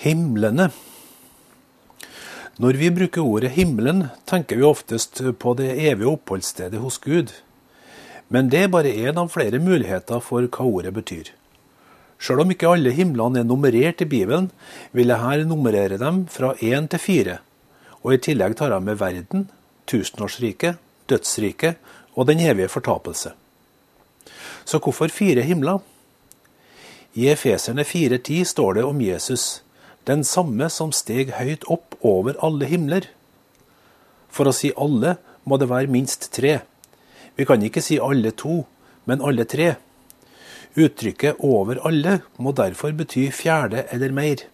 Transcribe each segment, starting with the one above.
Himlene. Når vi bruker ordet himmelen, tenker vi oftest på det evige oppholdsstedet hos Gud. Men det er bare en av flere muligheter for hva ordet betyr. Selv om ikke alle himlene er nummerert i Bibelen, vil jeg her nummerere dem fra 1 til 4, og i tillegg tar jeg med verden, tusenårsriket, dødsriket og den evige fortapelse. Så hvorfor 4 himler? I Efeserne 4:10 står det om Jesus, den samme som steg høyt opp over alle himler. For å si alle må det være minst 3. Vi kan ikke si alle 2, men alle 3. Uttrykket over alle må derfor bety 4. eller mer.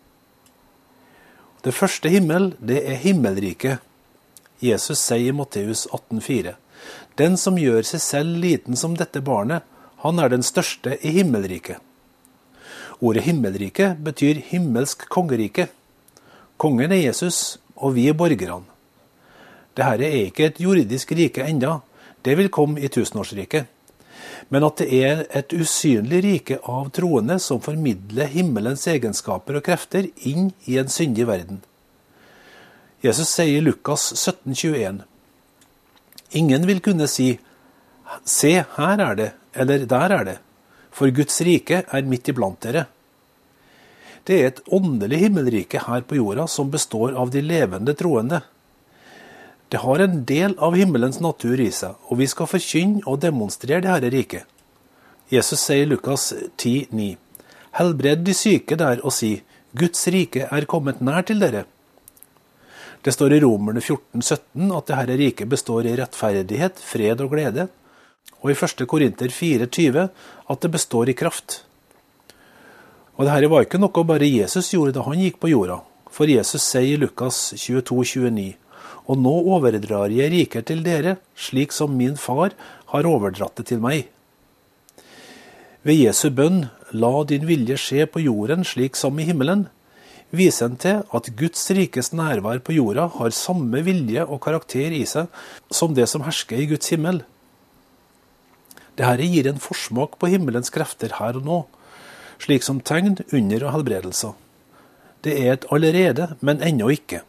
Det første himmel, det er himmelriket. Jesus sier i Matteus 18,4, den som gjør seg selv liten som dette barnet, han er den største i himmelriket. Ordet himmelrike betyr himmelsk kongerike. Kongen er Jesus, og vi er borgerne. Dette er ikke et juridisk rike enda, det vil komme i tusenårsriket. Men at det er et usynlig rike av troende som formidler himmelens egenskaper og krefter inn i en syndig verden. Jesus sier i Lukas 17,21, ingen vil kunne si, se, her er det, eller der er det. For Guds rike er midt iblant dere. Det er et åndelig himmelrike her på jorda som består av de levende troende. Det har en del av himmelens natur i seg, og vi skal forkynne og demonstrere dette riket. Jesus sier i Lukas 10,9, helbred de syke der og si, Guds rike er kommet nær til dere. Det står i Romerne 14,17 at dette riket består i rettferdighet, fred og glede, og i 1. Korinter 4,20 at det består i kraft. Og dette var ikke noe bare Jesus gjorde da han gikk på jorda, for Jesus sier i Lukas 22,29, og nå overdrar jeg riket til dere, slik som min far har overdratt det til meg. Ved Jesu bønn, la din vilje skje på jorden slik som i himmelen, viser han til at Guds rikes nærvær på jorda har samme vilje og karakter i seg som det som hersker i Guds himmel. Dette gir en forsmak på himmelens krefter her og nå, slik som tegn, under og helbredelser. Det er et allerede, men ennå ikke.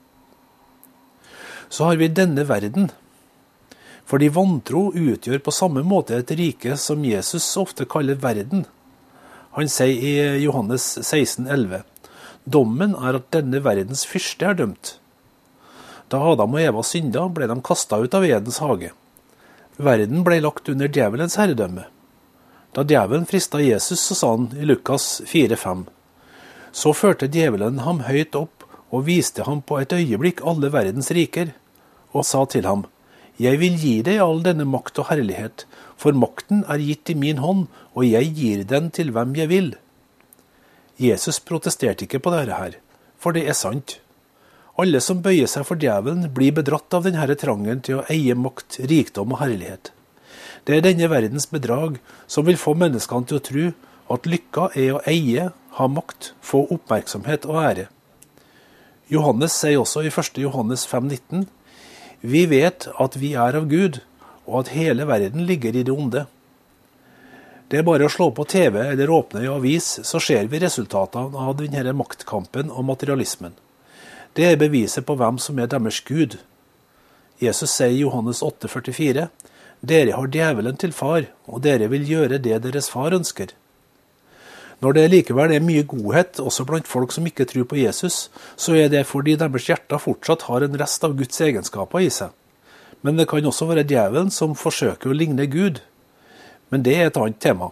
Så har vi denne verden. Fordi vantro utgjør på samme måte et rike som Jesus ofte kaller verden. Han sier i Johannes 16,11, dommen er at denne verdens fyrste er dømt. Da Adam og Eva synda, ble de kastet ut av Edens hage. Verden ble lagt under djevelens herredømme. Da djevelen fristet Jesus, så sa han i Lukas 4,5, så førte djevelen ham høyt opp og viste ham på et øyeblikk alle verdens riker, og sa til ham, jeg vil gi deg all denne makt og herlighet, for makten er gitt i min hånd, og jeg gir den til hvem jeg vil. Jesus protesterte ikke på dette her, for det er sant. Alle som bøyer seg for djevelen blir bedratt av denne trangen til å eie makt, rikdom og herlighet. Det er denne verdens bedrag som vil få menneskene til å tro at lykka er å eie, ha makt, få oppmerksomhet og ære. Johannes sier også i 1. Johannes 5,19, vi vet at vi er av Gud, og at hele verden ligger i det onde. Det er bare å slå på TV eller åpne i avis, så ser vi resultatene av denne maktkampen og materialismen. Det er beviset på hvem som er deres Gud. Jesus sier i Johannes 8,44, dere har djevelen til far, og dere vil gjøre det deres far ønsker. Når det likevel er mye godhet, også blant folk som ikke tror på Jesus, så er det fordi deres hjerter fortsatt har en rest av Guds egenskaper i seg. Men det kan også være djevelen som forsøker å ligne Gud. Men det er et annet tema.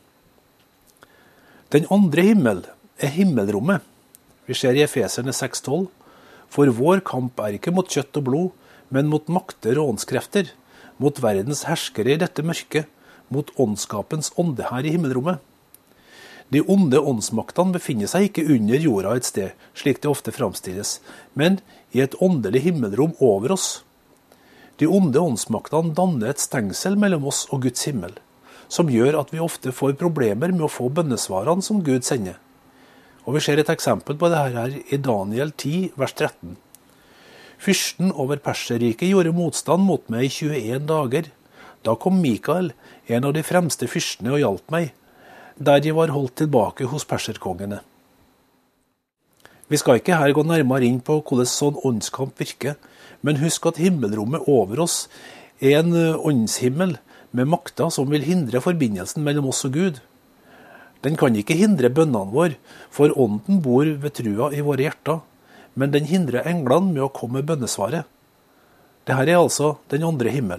Den andre himmel er himmelrommet. Vi ser i Efeserne 6,12, for vår kamp er ikke mot kjøtt og blod, men mot makter og åndskrefter, mot verdens herskere i dette mørket, mot åndskapens ånde her i himmelrommet. De onde åndsmaktene befinner seg ikke under jorda et sted, slik det ofte framstilles, men i et åndelig himmelrom over oss. De onde åndsmaktene danner et stengsel mellom oss og Guds himmel, som gjør at vi ofte får problemer med å få bønnesvarene som Gud sender. Og vi ser et eksempel på dette her i Daniel 10, vers 13. Fyrsten over Perserriket gjorde motstand mot meg i 21 dager. Da kom Mikael, en av de fremste fyrstene, og hjalp meg, der jeg var holdt tilbake hos perserkongene. Vi skal ikke her gå nærmere inn på hvordan sånn åndskamp virker, men husk at himmelrommet over oss er en åndshimmel med makter som vil hindre forbindelsen mellom oss og Gud. Den kan ikke hindre bønnene våre, for ånden bor ved trua i våre hjerter, men den hindrer englene med å komme med bønnesvaret. Dette er altså den andre himmel.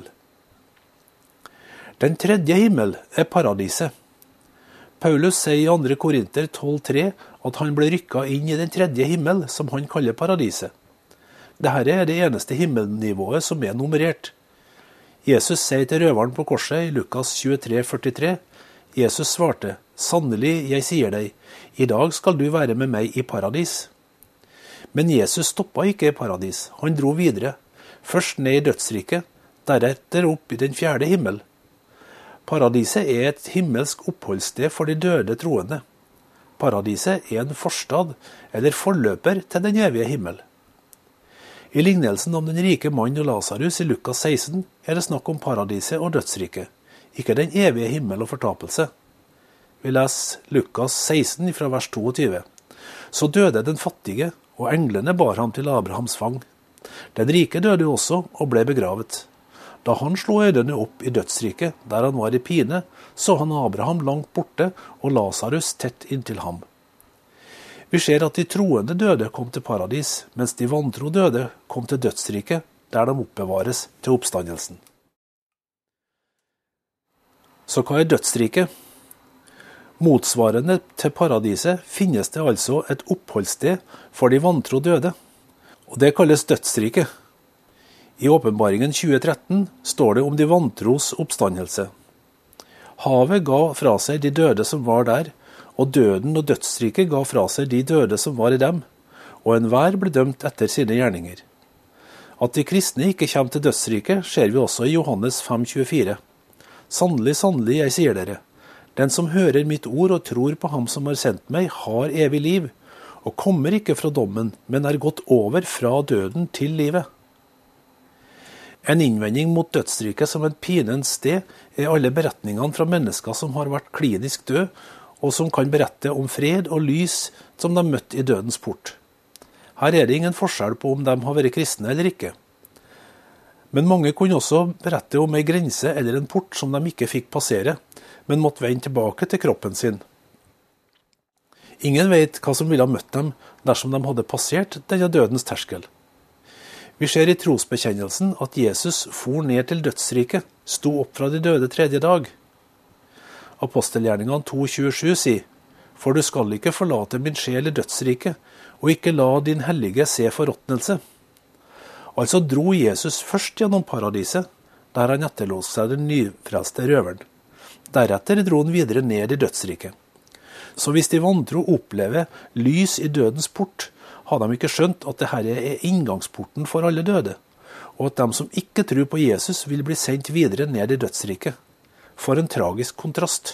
Den tredje himmel er paradiset. Paulus sier i 2. Korinter 12,3 at han ble rykket inn i den tredje himmel, som han kaller paradiset. Dette er det eneste himmelnivået som er nummerert. Jesus sier til røveren på korset i Lukas 23,43, Jesus svarte, «Sannelig, jeg sier deg, i dag skal du være med meg i paradis.» Men Jesus stoppet ikke i paradis, han dro videre, først ned i dødsriket, deretter opp i den fjerde himmel. Paradiset er et himmelsk oppholdssted for de døde troende. Paradiset er en forstad, eller forløper til den evige himmel. I lignelsen om den rike mann og Lazarus i Lukas 16 er det snakk om paradiset og dødsriket, ikke den evige himmel og fortapelse. Vi leser Lukas 16 fra vers 22. Så døde den fattige, og englene bar ham til Abrahams fang. Den rike døde også og ble begravet. Da han slo øynene opp i dødsriket, der han var i pine, så han Abraham langt borte og Lazarus tett inntil ham. Vi ser at de troende døde kom til paradis, mens de vantro døde kom til dødsriket, der de oppbevares til oppstandelsen. Så hva er dødsriket? Motsvarende til paradiset finnes det altså et oppholdssted for de vantro døde, og det kalles dødsriket. I Åpenbaringen 2013 står det om de vantros oppstandelse. Havet ga fra seg de døde som var der, og døden og dødsriket ga fra seg de døde som var i dem, og enhver ble dømt etter sine gjerninger. At de kristne ikke kommer til dødsriket, ser vi også i Johannes 5,24. Sannelig, sannelig, jeg sier dere, den som hører mitt ord og tror på ham som har sendt meg, har evig liv, og kommer ikke fra dommen, men er gått over fra døden til livet. En innvending mot dødsriket som et pinens sted er alle beretningene fra mennesker som har vært klinisk død, og som kan berette om fred og lys som de møtte i dødens port. Her er det ingen forskjell på om de har vært kristne eller ikke. Men mange kunne også berette om en grense eller en port som de ikke fikk passere, men måtte vende tilbake til kroppen sin. Ingen vet hva som ville ha møtt dem dersom de hadde passert denne dødens terskel. Vi ser i trosbekjennelsen at Jesus for ned til dødsriket, sto opp fra de døde tredje dag. Apostelgjerningene 2,27 sier, «For du skal ikke forlate min sjel i dødsriket, og ikke la din hellige se forråtnelse.» Altså dro Jesus først gjennom paradiset, der han etterlot seg den nyfrelste røveren. Deretter dro han videre ned i dødsriket. Så hvis de vantro opplever lys i dødens port, har de ikke skjønt at dette er inngangsporten for alle døde, og at de som ikke tror på Jesus vil bli sendt videre ned i dødsriket. For en tragisk kontrast.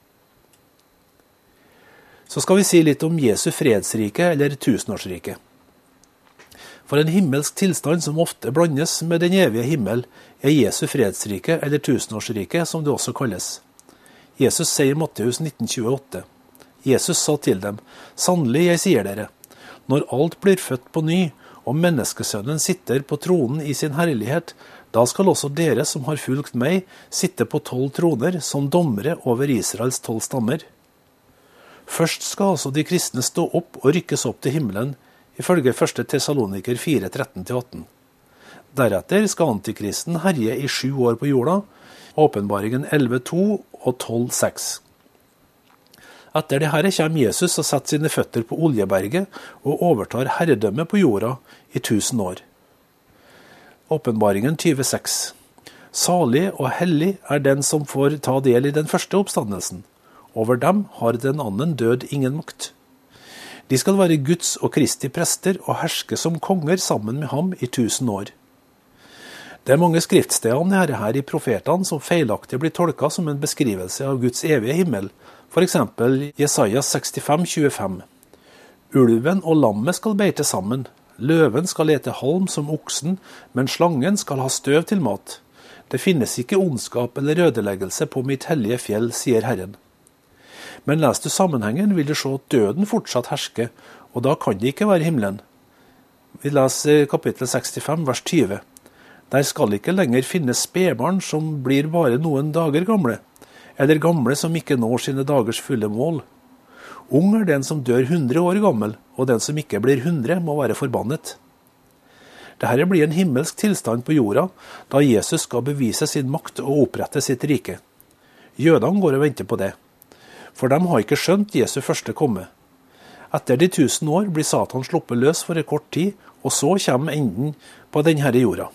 Så skal vi si litt om Jesu fredsrike eller tusenårsrike. For en himmelsk tilstand som ofte blandes med den evige himmel, er Jesu fredsrike eller tusenårsrike, som det også kalles. Jesus sier i Matteus 19,28. Jesus sa til dem, «Sannelig, jeg sier dere, når alt blir født på ny, og menneskesønnen sitter på tronen i sin herlighet, da skal også dere som har fulgt meg sitte på 12 troner som dommere over Israels 12 stammer. Først skal altså de kristne stå opp og rykkes opp til himmelen, ifølge 1. Tessaloniker 4:13-18. Deretter skal antikristen herje i 7 år på jorda, Åpenbaringen 11:2 og 12:6. Etter det her kommer Jesus og setter sine føtter på Oljeberget og overtar herredømme på jorda i 1000 år. Åpenbaringen 20:6. Salig og hellig er den som får ta del i den første oppstandelsen. Over dem har den annen død ingen makt. De skal være Guds og Kristi prester og herske som konger sammen med ham i 1000 år. Det er mange skriftsteder her i profetene som feilaktig blir tolket som en beskrivelse av Guds evige himmel, for eksempel Jesajas 65:25. Ulven og lammet skal beite sammen, løven skal ete halm som oksen, men slangen skal ha støv til mat. Det finnes ikke ondskap eller ødeleggelse på mitt hellige fjell, sier Herren. Men les du sammenhengen, vil du se at døden fortsatt hersker, og da kan det ikke være himmelen. Vi leser kapittel 65, vers 20. Der skal ikke lenger finnes spedbarn som blir bare noen dager gamle, eller gamle som ikke når sine dagers fulle mål. Ung er den som dør 100 år gammel, og den som ikke blir 100 må være forbannet. Dette blir en himmelsk tilstand på jorda, da Jesus skal bevise sin makt og opprette sitt rike. Jødene går og venter på det, for de har ikke skjønt Jesu første komme. Etter de 1000 år blir Satan sluppet løs for en kort tid, og så kommer enden på denne jorda.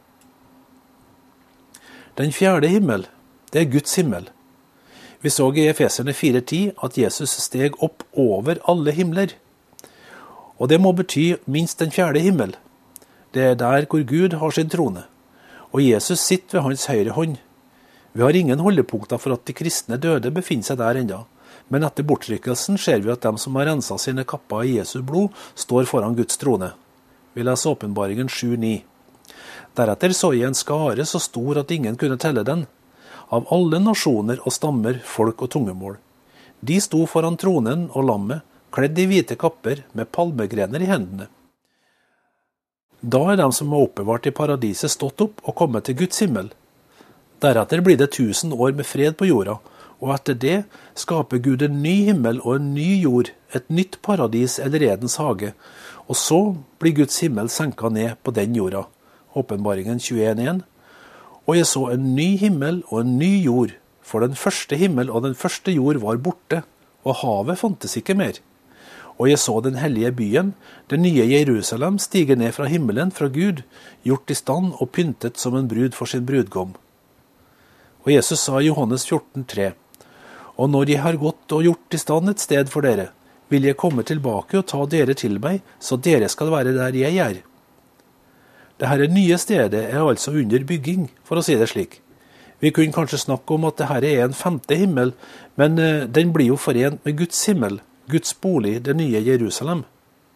Den fjerde himmel, det er Guds himmel. Vi så i Efeserne 4:10 at Jesus steg opp over alle himler. Og det må bety minst den fjerde himmel. Det er der hvor Gud har sin trone. Og Jesus sitter ved hans høyre hånd. Vi har ingen holdepunkter for at de kristne døde befinner seg der enda. Men etter bortrykkelsen ser vi at de som har renset sine kapper i Jesu blod, står foran Guds trone. Vi leser Åpenbaringen 7:9. Deretter så jeg en skare så stor at ingen kunne telle den, av alle nasjoner og stammer, folk og tungemål. De sto foran tronen og lammet, kledd i hvite kapper med palmegrener i hendene. Da er de som er oppbevart i paradiset stått opp og kommet til Guds himmel. Deretter blir det 1000 år med fred på jorda, og etter det skaper Gud en ny himmel og en ny jord, et nytt paradis eller Edens hage, og så blir Guds himmel senket ned på den jorda. Åpenbaringen 21:1. Og jeg så en ny himmel og en ny jord, for den første himmel og den første jord var borte, og havet fantes ikke mer. Og jeg så den hellige byen, det nye Jerusalem, stige ned fra himmelen fra Gud, gjort i stand og pyntet som en brud for sin brudgom. Og Jesus sa i Johannes 14:3, og når jeg har gått og gjort i stand et sted for dere, vil jeg komme tilbake og ta dere til meg, så dere skal være der jeg er. Dette nye stedet er altså under bygging, for å si det slik. Vi kunne kanskje snakke om at dette er en 5. himmel, men den blir jo forent med Guds himmel, Guds bolig, det nye Jerusalem.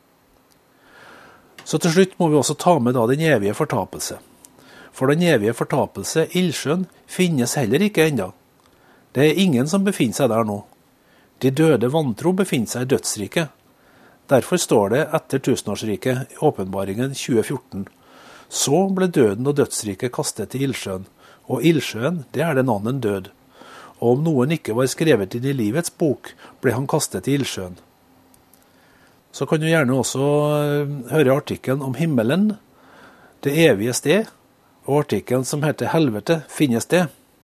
Så til slutt må vi også ta med den evige fortapelse. For den evige fortapelse, ildsjøen, finnes heller ikke ennå. Det er ingen som befinner seg der nå. De døde vantro befinner seg i dødsriket. Derfor står det etter tusenårsriket i Åpenbaringen 2014. Så ble døden og dødsriket kastet i ildsjøen, og ildsjøen, det er den annen død. Og om noen ikke var skrevet inn i livets bok, ble han kastet i ildsjøen. Så kan du gjerne også høre artikkelen om himmelen, det evige sted, og artikkelen som heter Helvete finnes det.